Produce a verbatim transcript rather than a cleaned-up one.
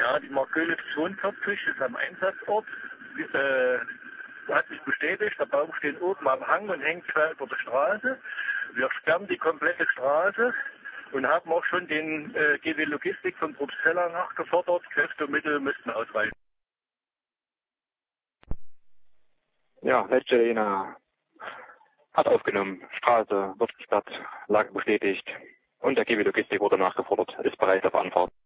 Ja, die Markölitz Schonköpfig ist am Einsatzort. Diese hat sich bestätigt, der Baum steht oben am Hang und hängt quer über der Straße. Wir sperren die komplette Straße und haben auch schon den äh, G W Logistik von Probsteller nachgefordert. Kräfte und Mittel müssten ausreichen. Ja, Weltgelena hat aufgenommen, Straße wird gesperrt, Lage bestätigt und der G W Logistik wurde nachgefordert, ist bereit auf Anfahrt.